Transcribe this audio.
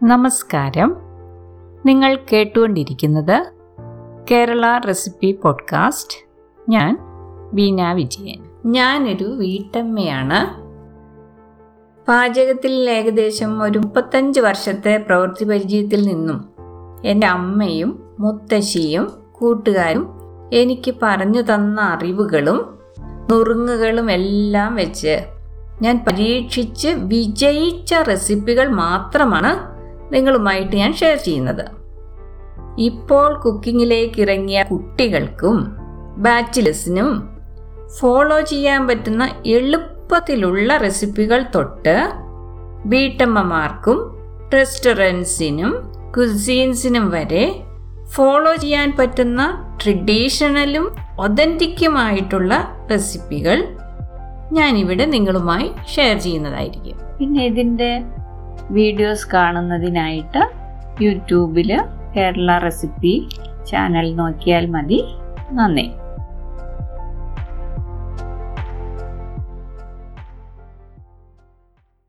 നമസ്കാരം. നിങ്ങൾ കേട്ടുകൊണ്ടിരിക്കുന്നത് കേരള റെസിപ്പി പോഡ്കാസ്റ്റ്. ഞാൻ വീണ വിജയൻ. ഞാനൊരു വീട്ടമ്മയാണ്. പാചകത്തിൽ ഏകദേശം ഒരു 35 വർഷത്തെ പ്രവൃത്തി പരിചയത്തിൽ നിന്നും എൻ്റെ അമ്മയും മുത്തശ്ശിയും കൂട്ടുകാരും എനിക്ക് പറഞ്ഞു തന്ന അറിവുകളും നുറുങ്ങുകളും എല്ലാം വെച്ച് ഞാൻ പരീക്ഷിച്ച് വിജയിച്ച റെസിപ്പികൾ മാത്രമാണ് നിങ്ങളുമായിട്ട് ഞാൻ ഷെയർ ചെയ്യുന്നത്. ഇപ്പോൾ കുക്കിങ്ങിലേക്ക് ഇറങ്ങിയ കുട്ടികൾക്കും ബാച്ചിലേഴ്സിനും ഫോളോ ചെയ്യാൻ പറ്റുന്ന എളുപ്പത്തിലുള്ള റെസിപ്പികൾ തൊട്ട് വീട്ടമ്മമാർക്കും റെസ്റ്റോറൻറ്റ്സിനും കുസീൻസിനും വരെ ഫോളോ ചെയ്യാൻ പറ്റുന്ന ട്രഡീഷണലും ഒതൻറ്റിക്കുമായിട്ടുള്ള റെസിപ്പികൾ ഞാനിവിടെ നിങ്ങളുമായി ഷെയർ ചെയ്യുന്നതായിരിക്കും. പിന്നെ ഇതിൻ്റെ വീഡിയോസ് കാണുന്നതിനായിട്ട് യൂട്യൂബിൽ കേരള റെസിപ്പി ചാനൽ നോക്കിയാൽ മതി. നന്ദി.